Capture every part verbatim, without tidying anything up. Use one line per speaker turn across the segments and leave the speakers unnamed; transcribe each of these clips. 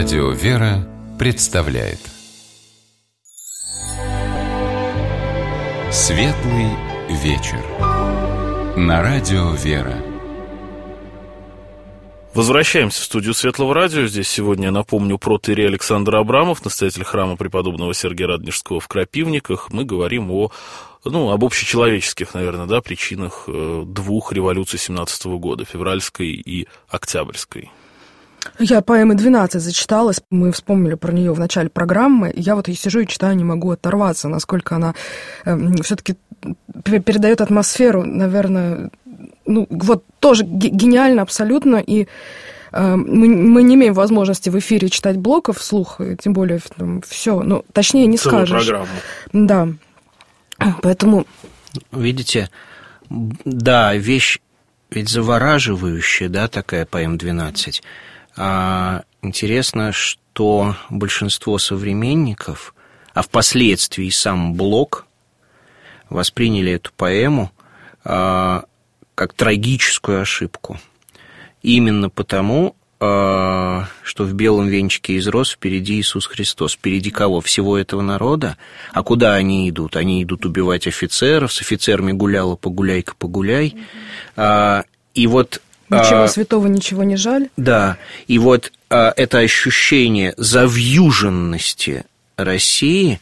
Радио «Вера» представляет Светлый вечер на Радио «Вера».
Возвращаемся в студию Светлого радио. Здесь сегодня, я напомню, протоиерей Александр Абрамов, настоятель храма преподобного Сергия Радонежского в Крапивниках. Мы говорим о, ну, об общечеловеческих, наверное, да, причинах двух революций семнадцатого года, февральской и октябрьской.
Я поэмы двенадцать зачиталась, мы вспомнили про нее в начале программы. Я вот сижу и читаю, не могу оторваться, насколько она э, все-таки передает атмосферу, наверное, ну вот тоже гениально абсолютно. И э, мы, мы не имеем возможности в эфире читать Блока вслух, тем более там, все, ну точнее не
целую
скажешь.
Программу.
Да, поэтому...
Видите, да, вещь ведь завораживающая, да, такая поэма двенадцать. А интересно, что большинство современников, а впоследствии сам Блок, восприняли эту поэму а, как трагическую ошибку. Именно потому, а, что в белом венчике из роз впереди Иисус Христос. Впереди кого? Всего этого народа. А куда они идут? Они идут убивать офицеров. С офицерами гуляла погуляй-ка погуляй. А, и вот...
Ничего святого, ничего не жаль.
Да, и вот а, это ощущение завьюженности России,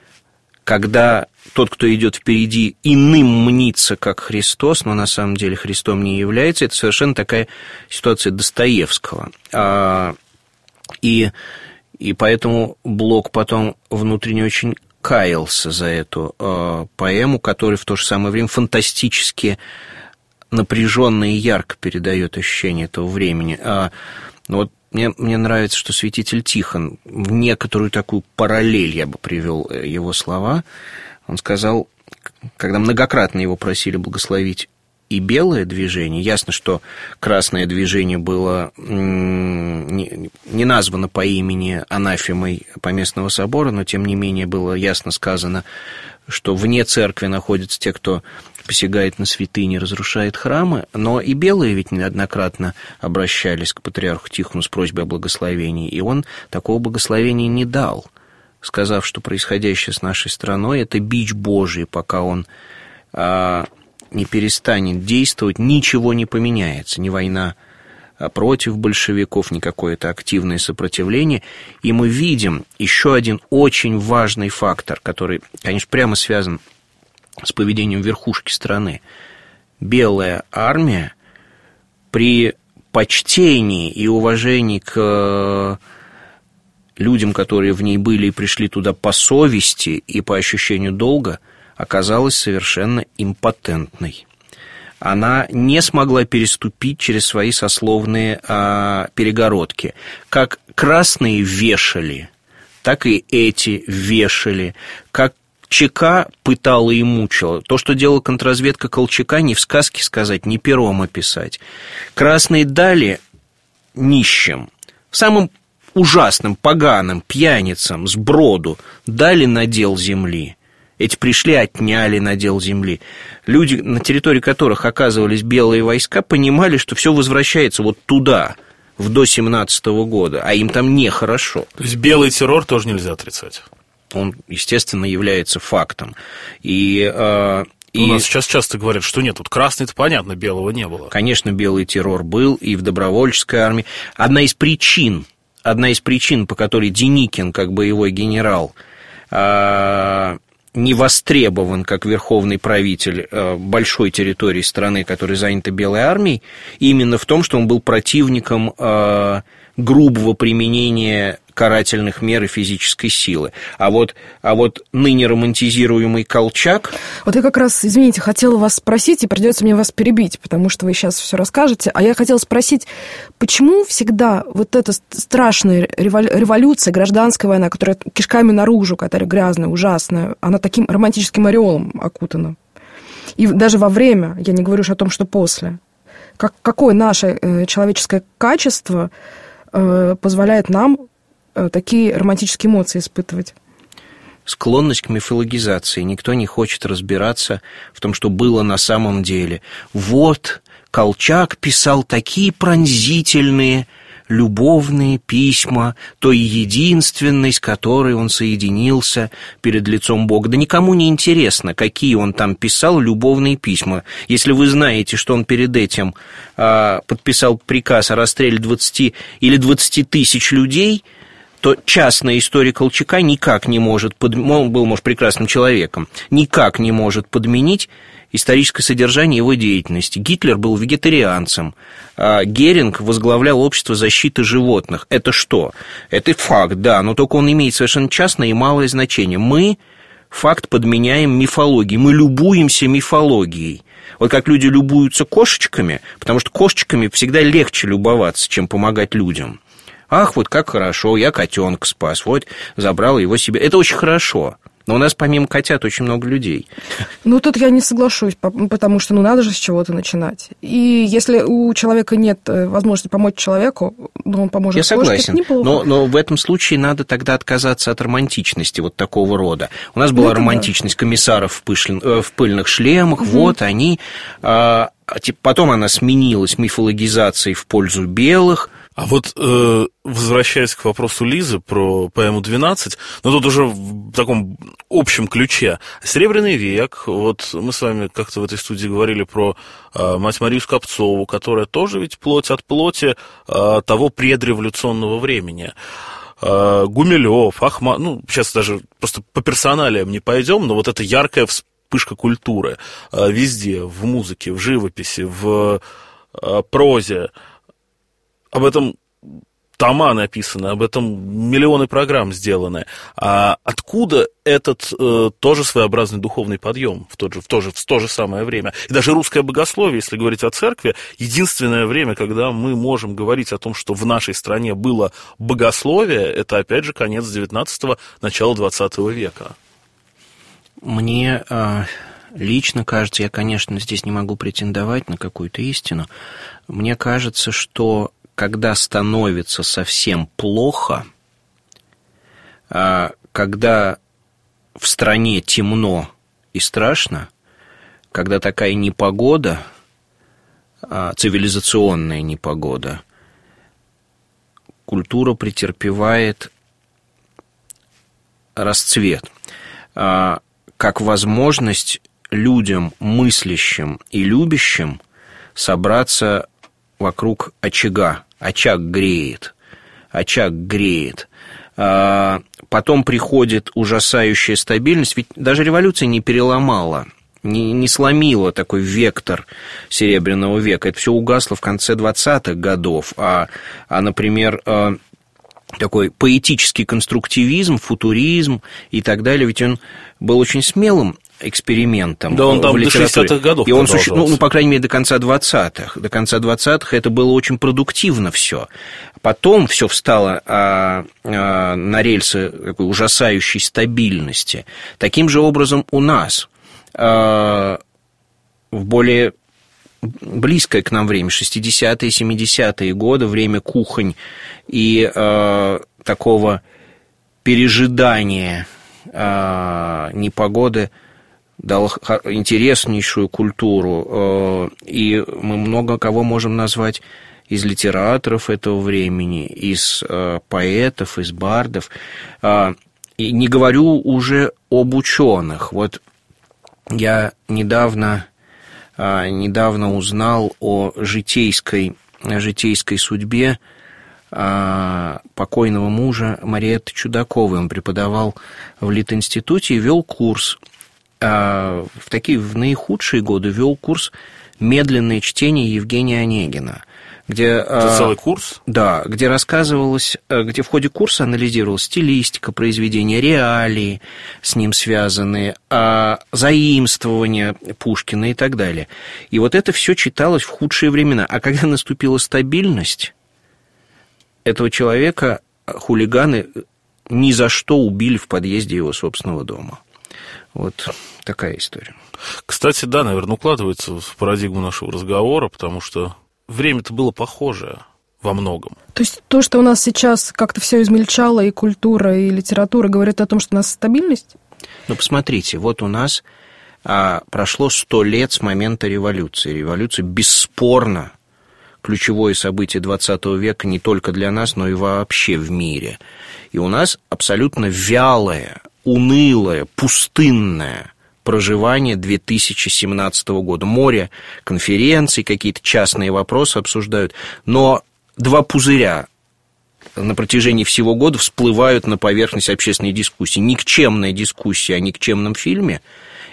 когда тот, кто идет впереди, иным мнится, как Христос, но на самом деле Христом не является, это совершенно такая ситуация Достоевского. А, и, и поэтому Блок потом внутренне очень каялся за эту а, поэму, которая в то же самое время фантастически напряженно и ярко передает ощущение этого времени. А, вот мне, мне нравится, что святитель Тихон в некоторую такую параллель, я бы привел его слова. Он сказал, когда многократно его просили благословить и белое движение, ясно, что красное движение было не, не названо по имени анафемой Поместного собора, но тем не менее было ясно сказано, что вне церкви находятся те, кто посягает на святыни, разрушает храмы, но и белые ведь неоднократно обращались к патриарху Тихону с просьбой о благословении, и он такого благословения не дал, сказав, что происходящее с нашей страной – это бич Божий, пока он а, не перестанет действовать, ничего не поменяется, ни война против большевиков, ни какое-то активное сопротивление. И мы видим еще один очень важный фактор, который, конечно, прямо связан с поведением верхушки страны. Белая армия при почтении и уважении к людям, которые в ней были и пришли туда по совести и по ощущению долга, оказалась совершенно импотентной. Она не смогла переступить через свои сословные а, перегородки. Как красные вешали, так и эти вешали. Как ЧК пытала и мучила. То, что делала контрразведка Колчака, ни в сказке сказать, ни пером описать. Красные дали нищим, самым ужасным, поганым, пьяницам, сброду, дали надел земли. Эти пришли, отняли надел земли. Люди, на территории которых оказывались белые войска, понимали, что все возвращается вот туда, в до семнадцатого года, а им там нехорошо.
То есть белый террор тоже нельзя отрицать?
Он, естественно, является фактом. И, э,
и... У нас
и...
сейчас часто говорят, что нет, вот красный-то понятно, белого не было.
Конечно, белый террор был и в добровольческой армии. Одна из причин, одна из причин, по которой Деникин, как боевой генерал, э, не востребован как верховный правитель большой территории страны, которая занята белой армией, именно в том, что он был противником грубого применения карательных мер и физической силы. А вот, а вот ныне романтизируемый Колчак...
Вот я как раз, извините, хотела вас спросить, и придется мне вас перебить, потому что вы сейчас все расскажете, а я хотела спросить, почему всегда вот эта страшная революция, гражданская война, которая кишками наружу, которая грязная, ужасная, она таким романтическим ореолом окутана? И даже во время, я не говорю уж о том, что после. Как, какое наше э, человеческое качество э, позволяет нам э, такие романтические эмоции испытывать?
Склонность к мифологизации. Никто не хочет разбираться в том, что было на самом деле. Вот Колчак писал такие пронзительные любовные письма той единственной, с которой он соединился перед лицом Бога. Да никому не интересно, какие он там писал любовные письма. Если вы знаете, что он перед этим а, подписал приказ о расстреле двадцати или двадцати тысяч людей, то частная история Колчака никак не может, под... он был, может, прекрасным человеком, никак не может подменить историческое содержание его деятельности. Гитлер был вегетарианцем, а Геринг возглавлял общество защиты животных. Это что? Это факт, да, но только он имеет совершенно частное и малое значение. Мы факт подменяем мифологией, мы любуемся мифологией. Вот как люди любуются кошечками, потому что кошечками всегда легче любоваться, чем помогать людям. Ах, вот как хорошо, я котенка спас, вот забрал его себе. Это очень хорошо. Но у нас помимо котят очень много людей.
Ну, тут я не соглашусь, потому что, ну, надо же с чего-то начинать. И если у человека нет возможности помочь человеку, ну, он поможет
я
кошке,
согласен,
это неплохо.
Но, но в этом случае надо тогда отказаться от романтичности вот такого рода. У нас была ну, романтичность да. комиссаров в, пышлин, в пыльных шлемах, угу. вот они... А, потом она сменилась мифологизацией в пользу белых.
А вот, э, возвращаясь к вопросу Лизы про поэму «двенадцать», но тут уже в таком общем ключе. «Серебряный век», вот мы с вами как-то в этой студии говорили про э, мать Марию Скопцову, которая тоже ведь плоть от плоти э, того предреволюционного времени. Э, Гумилев, Ахмат, ну, сейчас даже просто по персоналиям не пойдем, но вот эта яркая вспышка культуры э, везде, в музыке, в живописи, в э, прозе. Об этом тома написаны, об этом миллионы программ сделаны. А откуда этот э, тоже своеобразный духовный подъем в, тот же, в, то же, в то же самое время? И даже русское богословие, если говорить о церкви, единственное время, когда мы можем говорить о том, что в нашей стране было богословие, это, опять же, конец девятнадцатого, начало двадцатого века.
Мне... Э... Лично кажется, я, конечно, здесь не могу претендовать на какую-то истину. Мне кажется, что когда становится совсем плохо, когда в стране темно и страшно, когда такая непогода, цивилизационная непогода, культура претерпевает расцвет, как возможность людям, мыслящим и любящим, собраться вокруг очага. Очаг греет. Очаг греет. Потом приходит ужасающая стабильность. Ведь даже революция не переломала, не, не сломила такой вектор Серебряного века. Это все угасло в конце двадцатых годов. А, а например, такой поэтический конструктивизм, футуризм и так далее, ведь он был очень смелым экспериментом.
Да, он там до шестидесятых годов
и он суще... ну, ну, по крайней мере, до конца двадцатых. До конца двадцатых это было очень продуктивно все. Потом все встало а, а, на рельсы такой ужасающей стабильности. Таким же образом у нас а, в более близкое к нам время, шестидесятые, семидесятые годы, время кухонь и а, такого пережидания а, непогоды, дал интереснейшую культуру, и мы много кого можем назвать из литераторов этого времени, из поэтов, из бардов, и не говорю уже об ученых. Вот я недавно, недавно узнал о житейской, житейской судьбе покойного мужа Мариэтты Чудаковой. Он преподавал в Литинституте и вел курс. В такие в наихудшие годы вел курс «Медленное чтение» Евгения Онегина, где...
Это целый курс?
Да, где рассказывалось, где в ходе курса анализировалась стилистика произведения, реалии с ним связанные, заимствования Пушкина и так далее. И вот это все читалось в худшие времена. А когда наступила стабильность, этого человека хулиганы ни за что убили в подъезде его собственного дома. Вот такая история.
Кстати, да, наверное, укладывается в парадигму нашего разговора, потому что время-то было похожее во многом.
То есть то, что у нас сейчас как-то все измельчало, и культура, и литература, говорит о том, что у нас стабильность?
Ну, посмотрите, вот у нас а, прошло сто лет с момента революции. Революция бесспорно ключевое событие двадцатого века не только для нас, но и вообще в мире. И у нас абсолютно вялое, унылое, пустынное проживание две тысячи семнадцатого года. Море конференций, какие-то частные вопросы обсуждают, но два пузыря на протяжении всего года всплывают на поверхность общественной дискуссии. Никчемная дискуссия о никчемном фильме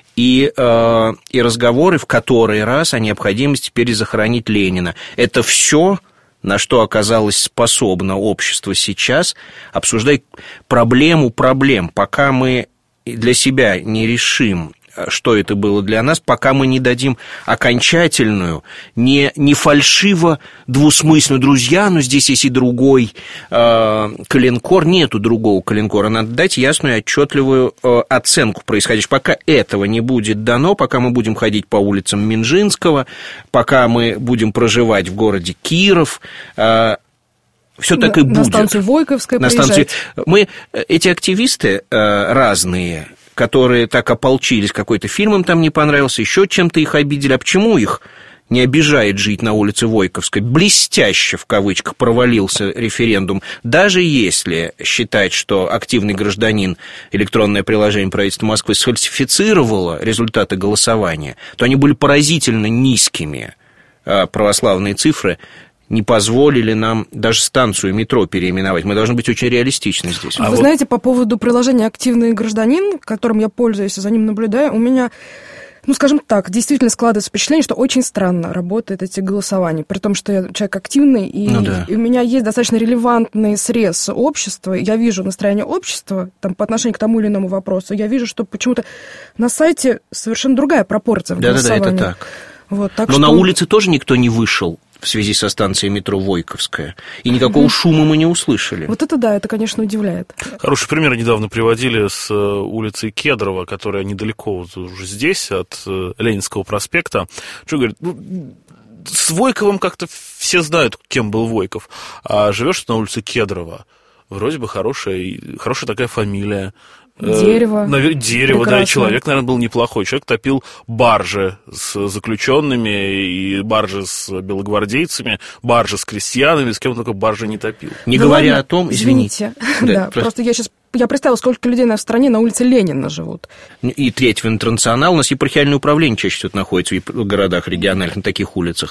и, э, и разговоры в который раз о необходимости перезахоронить Ленина. Это все, на что оказалось способно общество сейчас, обсуждать проблему проблем, пока мы для себя не решим, что это было для нас, пока мы не дадим окончательную, не, не фальшиво двусмысленную, друзья, но здесь есть и другой э, коленкор, нету другого коленкора, надо дать ясную и отчетливую э, оценку происходящего. Пока этого не будет дано, пока мы будем ходить по улицам Минжинского, пока мы будем проживать в городе Киров, э, все так
на,
и будет.
На станцию Войковская
на
приезжать.
Станцию... Мы, эти активисты э, разные, которые так ополчились, какой-то фильм им там не понравился, еще чем-то их обидели. А почему их не обижает жить на улице Войковской? Блестяще, в кавычках, провалился референдум. Даже если считать, что активный гражданин электронное приложение правительства Москвы сфальсифицировало результаты голосования, то они были поразительно низкими. Православные цифры не позволили нам даже станцию метро переименовать. Мы должны быть очень реалистичны здесь.
Вы
а вот...
знаете, по поводу приложения «Активный гражданин», которым я пользуюсь и за ним наблюдаю, у меня, ну, скажем так, действительно складывается впечатление, что очень странно работают эти голосования, при том, что я человек активный, и, ну, да. и у меня есть достаточно релевантный срез общества, я вижу настроение общества там, по отношению к тому или иному вопросу, я вижу, что почему-то на сайте совершенно другая пропорция в голосовании.
Да-да-да, это так.
Вот, так
Но
что...
на улице тоже никто не вышел в связи со станцией метро Войковская. И никакого шума мы не услышали.
Вот это да, это, конечно, удивляет.
Хороший пример недавно приводили с улицы Кедрова, которая недалеко вот уже здесь, от Ленинского проспекта. Что говорит, ну, с Войковым как-то все знают, кем был Войков. А живешь на улице Кедрова, вроде бы хорошая, хорошая такая фамилия.
Дерево.
Навер... Дерево, прекрасно. Да, и человек, наверное, был неплохой. Человек топил баржи с заключенными и баржи с белогвардейцами, баржи с крестьянами, с кем только баржи не топил.
Не
да
говоря
ладно,
о том,
извините,
извините.
Да, да просто... просто я сейчас я представила, сколько людей на в стране на улице Ленина живут.
И третьего интернационала. У нас епархиальное управление чаще всего находится в городах региональных, на таких улицах.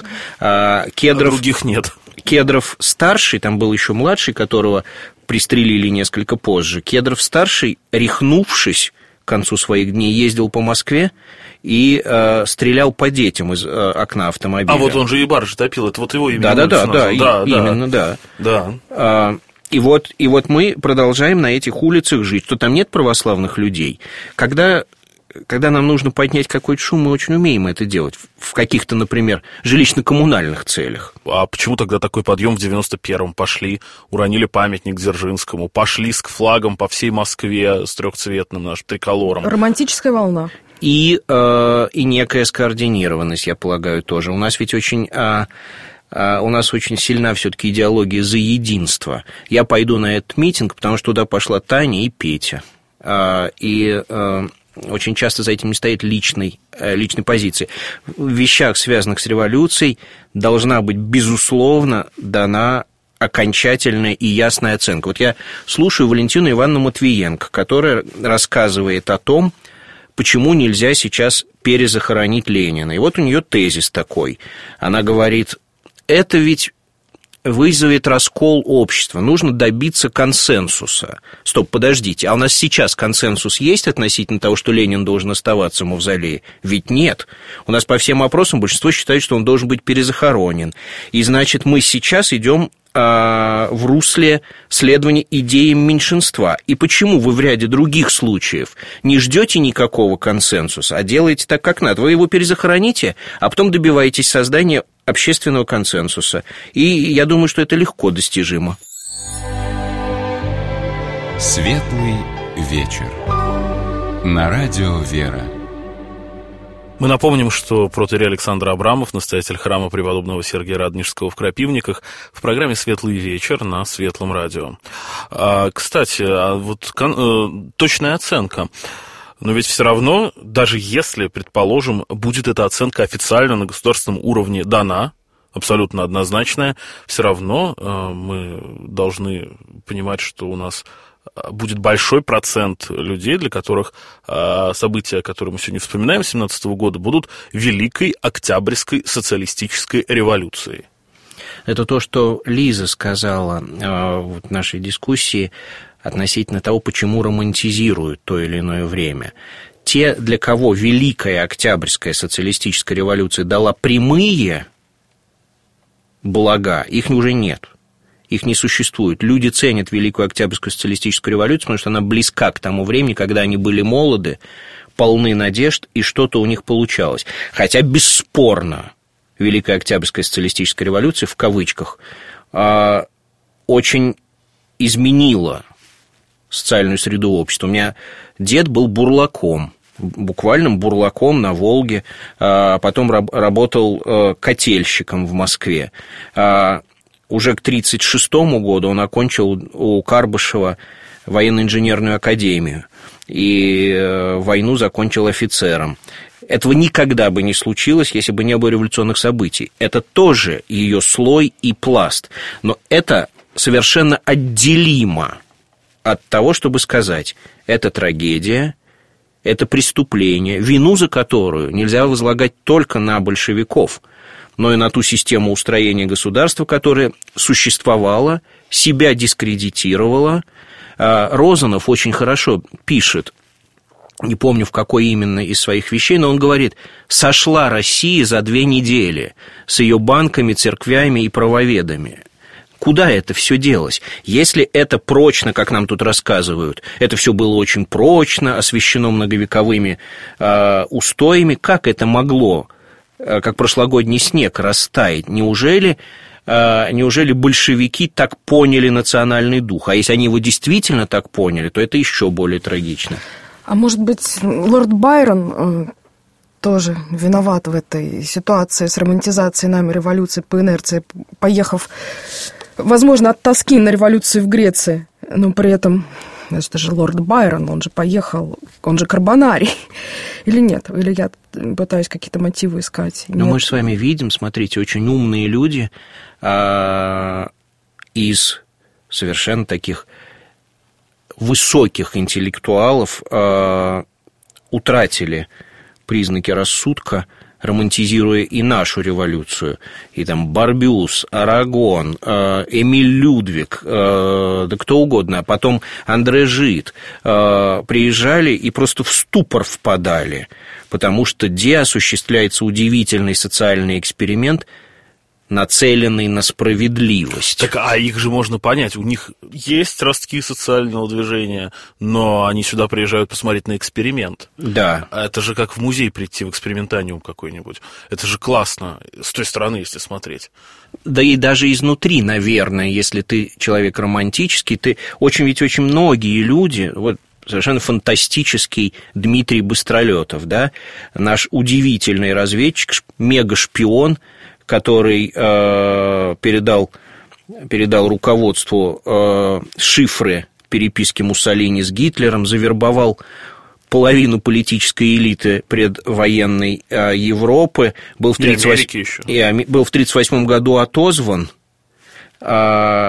А Кедров...
А других нет.
Кедров старший, там был еще младший, которого пристрелили несколько позже. Кедров старший, рехнувшись к концу своих дней, ездил по Москве и э, стрелял по детям из э, окна автомобиля.
А вот он же и баржи топил, это вот его имя.
Да, да, да, да, и,
да,
именно, да.
Да.
А, и вот, и вот мы продолжаем на этих улицах жить, что там нет православных людей. Когда, когда нам нужно поднять какой-то шум, мы очень умеем это делать. В каких-то, например, жилищно-коммунальных целях.
А почему тогда такой подъем в девяносто первом? Пошли, уронили памятник Дзержинскому, пошли с флагом по всей Москве с трехцветным нашим триколором.
Романтическая волна.
И, э, и некая скоординированность, я полагаю, тоже. У нас ведь очень... Э, у нас очень сильна все-таки идеология за единство. Я пойду на этот митинг, потому что туда пошла Таня и Петя. И очень часто за этим не стоит личной, личной позиции. В вещах, связанных с революцией, должна быть, безусловно, дана окончательная и ясная оценка. Вот я слушаю Валентину Ивановну Матвиенко, которая рассказывает о том, почему нельзя сейчас перезахоронить Ленина. И вот у нее тезис такой. Она говорит... Это ведь вызовет раскол общества. Нужно добиться консенсуса. Стоп, подождите, а у нас сейчас консенсус есть относительно того, что Ленин должен оставаться в мавзолее? Ведь нет. У нас по всем опросам большинство считает, что он должен быть перезахоронен. И, значит, мы сейчас идем а, в русле следования идеям меньшинства. И почему вы в ряде других случаев не ждете никакого консенсуса, а делаете так, как надо? Вы его перезахороните, а потом добиваетесь создания общественного консенсуса. И я думаю, что это легко достижимо.
Светлый вечер. На радио «Вера».
Мы напомним, что протоиерей Александр Абрамов, настоятель храма преподобного Сергия Радонежского в Крапивниках, в программе «Светлый вечер» на Светлом радио. А, кстати, а вот кон- точная оценка. Но ведь все равно, даже если, предположим, будет эта оценка официально на государственном уровне дана, абсолютно однозначная, все равно мы должны понимать, что у нас будет большой процент людей, для которых события, которые мы сегодня вспоминаем, семнадцатого года, будут Великой Октябрьской социалистической революцией.
Это то, что Лиза сказала в нашей дискуссии относительно того, почему романтизируют то или иное время. Те, для кого Великая Октябрьская социалистическая революция дала прямые блага, их уже нет. Их не существует. Люди ценят Великую Октябрьскую социалистическую революцию, потому что она близка к тому времени, когда они были молоды, полны надежд, и что-то у них получалось. Хотя, бесспорно, Великая Октябрьская социалистическая революция, в кавычках, очень изменила социальную среду общества. У меня дед был бурлаком, буквальным бурлаком на Волге, потом работал котельщиком в Москве. Уже к тридцать шестому году он окончил у Карбышева военно-инженерную академию и войну закончил офицером. Этого никогда бы не случилось, если бы не было революционных событий. Это тоже ее слой и пласт. Но это совершенно отделимо от того, чтобы сказать, это трагедия, это преступление, вину за которую нельзя возлагать только на большевиков, но и на ту систему устроения государства, которая существовала, себя дискредитировала. Розанов очень хорошо пишет, не помню, в какой именно из своих вещей, но он говорит, сошла Россия за две недели с ее банками, церквями и правоведами. Куда это все делось? Если это прочно, как нам тут рассказывают, это все было очень прочно, освящено многовековыми э, устоями, как это могло, э, как прошлогодний снег, растаять? Неужели, э, неужели большевики так поняли национальный дух? А если они его действительно так поняли, то это еще более трагично.
А может быть, лорд Байрон тоже виноват в этой ситуации с романтизацией нами революции по инерции, поехав, возможно, от тоски на революцию в Греции, но при этом, это же лорд Байрон, он же поехал, он же карбонарий, или нет? Или я пытаюсь какие-то мотивы искать?
Но нет. Мы же с вами видим, смотрите, очень умные люди а, из совершенно таких высоких интеллектуалов а, утратили признаки рассудка, романтизируя и нашу революцию. И там Барбюс, Арагон, Эмиль Людвиг, да кто угодно, а потом Андре Жид приезжали и просто в ступор впадали, потому что где осуществляется удивительный социальный эксперимент, нацеленный на справедливость.
Так, а их же можно понять. У них есть ростки социального движения, но они сюда приезжают посмотреть на эксперимент.
Да.
Это же как в музей прийти, в экспериментаниум какой-нибудь. Это же классно, с той стороны, если смотреть.
Да и даже изнутри, наверное, если ты человек романтический, ты очень, ведь очень многие люди, вот совершенно фантастический Дмитрий Быстролетов, да, наш удивительный разведчик, мега-шпион, который э, передал, передал руководству э, шифры переписки Муссолини с Гитлером, завербовал половину политической элиты предвоенной э, Европы, был в тридцать восьмом году отозван, э,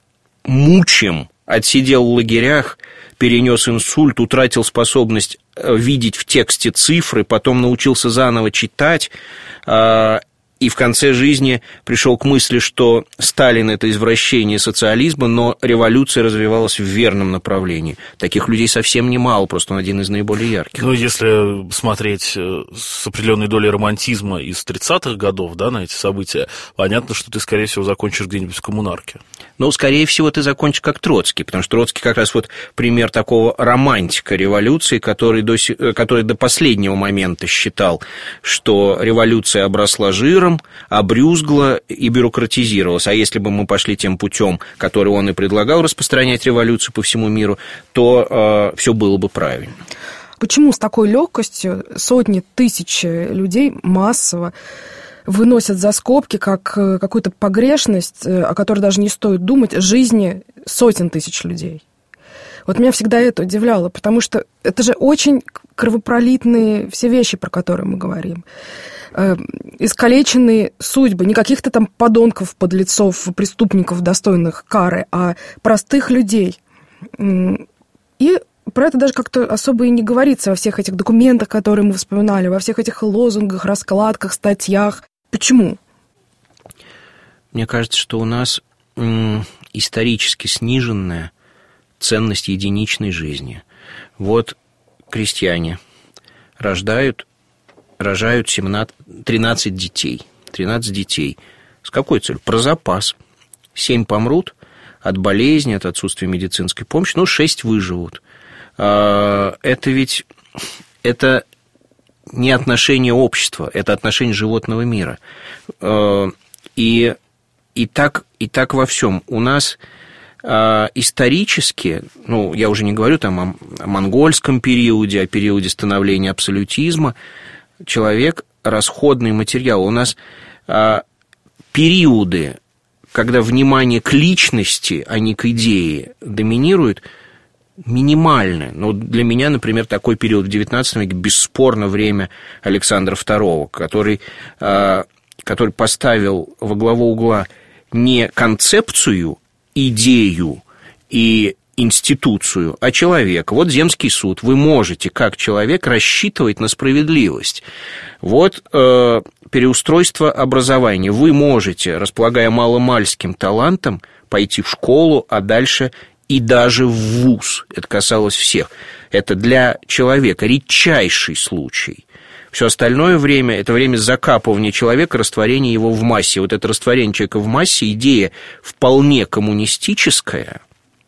мучим, отсидел в лагерях, перенес инсульт, утратил способность видеть в тексте цифры, потом научился заново читать, э, и в конце жизни пришел к мысли, что Сталин – это извращение социализма, но революция развивалась в верном направлении. Таких людей совсем немало, просто он один из наиболее ярких.
Ну, если смотреть с определенной долей романтизма из тридцатых годов, да, на эти события, понятно, что ты, скорее всего, закончишь где-нибудь в коммунарке.
Ну, скорее всего, ты закончишь как Троцкий, потому что Троцкий как раз вот пример такого романтика революции, который до, который до последнего момента считал, что революция обросла жиром, обрюзгла и бюрократизировалась. А если бы мы пошли тем путем, который он и предлагал, распространять революцию по всему миру, то э, все было бы правильно.
Почему с такой легкостью сотни тысяч людей массово выносят за скобки как какую-то погрешность, о которой даже не стоит думать, жизни сотен тысяч людей? Вот меня всегда это удивляло, потому что это же очень кровопролитные все вещи, про которые мы говорим. э, искалеченные судьбы, не каких-то там подонков, подлецов, преступников, достойных кары, а простых людей. И про это даже как-то особо и не говорится во всех этих документах, которые мы вспоминали, во всех этих лозунгах, раскладках, статьях. Почему?
Мне кажется, что у нас м, исторически сниженная ценность единичной жизни. Вот крестьяне рождают, рожают семнадцать, тринадцать детей. тринадцать детей. С какой целью? Про запас. семь помрут от болезни, от отсутствия медицинской помощи, ну, шесть выживут. Это ведь это не отношение общества, это отношение животного мира. И, и, так, и так во всем. У нас исторически, ну, я уже не говорю там о, о монгольском периоде, о периоде становления абсолютизма, человек – расходный материал. У нас периоды, когда внимание к личности, а не к идее доминирует, минимальное. Ну, для меня, например, такой период в девятнадцатом веке бесспорно время Александра второго, который, который поставил во главу угла не концепцию, идею и институцию, а человека. Вот земский суд. Вы можете, как человек, рассчитывать на справедливость. Вот э, переустройство образования. Вы можете, располагая маломальским талантом, пойти в школу, а дальше и даже в вуз. Это касалось всех. Это для человека редчайший случай. Все остальное время – это время закапывания человека, растворения его в массе. Вот это растворение человека в массе – идея вполне коммунистическая.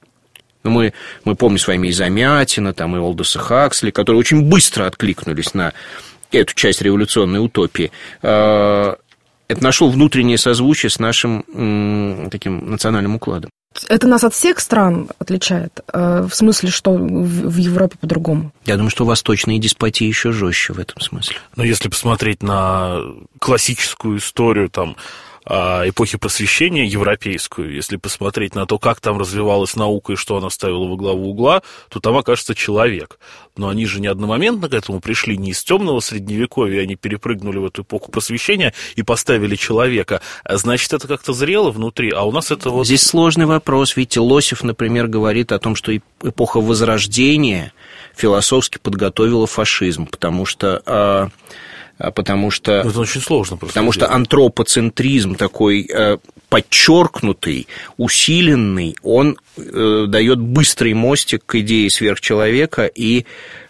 Мы, мы помним с вами и Замятина, там, и Олдоса Хаксли, которые очень быстро откликнулись на эту часть революционной утопии. Это нашло внутреннее созвучие с нашим таким национальным укладом.
Это нас от всех стран отличает? В смысле, что в Европе по-другому?
Я думаю, что восточные деспотии еще жестче в этом смысле.
Но если посмотреть на классическую историю там, эпохи Просвещения, европейскую, если посмотреть на то, как там развивалась наука и что она ставила во главу угла, то там окажется человек. Но они же не одномоментно к этому пришли, не из темного средневековья, они перепрыгнули в эту эпоху Просвещения и поставили человека. Значит, это как-то зрело внутри, а у нас это вот...
Здесь сложный вопрос. Видите, Лосев, например, говорит о том, что эпоха Возрождения философски подготовила фашизм, потому что... Потому что,
это очень сложно просто.
Потому что антропоцентризм такой э, подчеркнутый, усиленный, он э, дает быстрый мостик к идее сверхчеловека и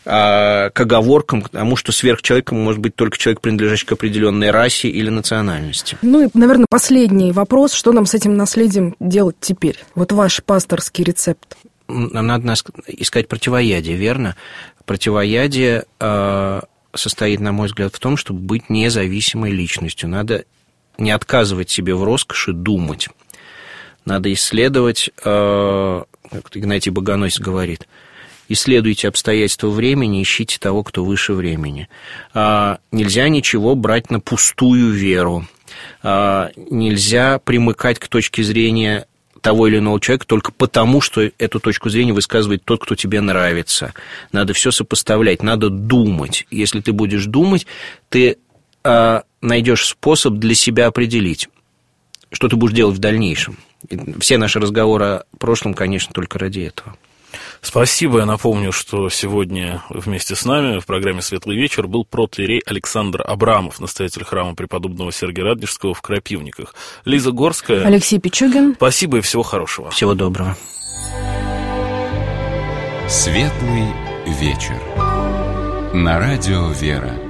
э, к оговоркам к тому, что сверхчеловеком может быть только человек, принадлежащий к определенной расе или национальности.
Ну и, наверное, последний вопрос: что нам с этим наследием делать теперь? Вот ваш пасторский рецепт.
Нам надо искать противоядие, верно? Противоядие... Э, состоит, на мой взгляд, в том, чтобы быть независимой личностью. Надо не отказывать себе в роскоши думать. Надо исследовать, как Игнатий Богоносец говорит, исследуйте обстоятельства времени, ищите того, кто выше времени. Нельзя ничего брать на пустую веру. Нельзя примыкать к точке зрения того или иного человека только потому, что эту точку зрения высказывает тот, кто тебе нравится. Надо все сопоставлять, надо думать. Если ты будешь думать, ты э, найдешь способ для себя определить, что ты будешь делать в дальнейшем. И все наши разговоры о прошлом, конечно, только ради этого.
Спасибо. Я напомню, что сегодня вместе с нами в программе «Светлый вечер» был протоиерей Александр Абрамов, настоятель храма преподобного Сергия Радонежского в Крапивниках. Лиза Горская.
Алексей Пичугин.
Спасибо и всего хорошего.
Всего доброго.
«Светлый вечер» на радио «Вера».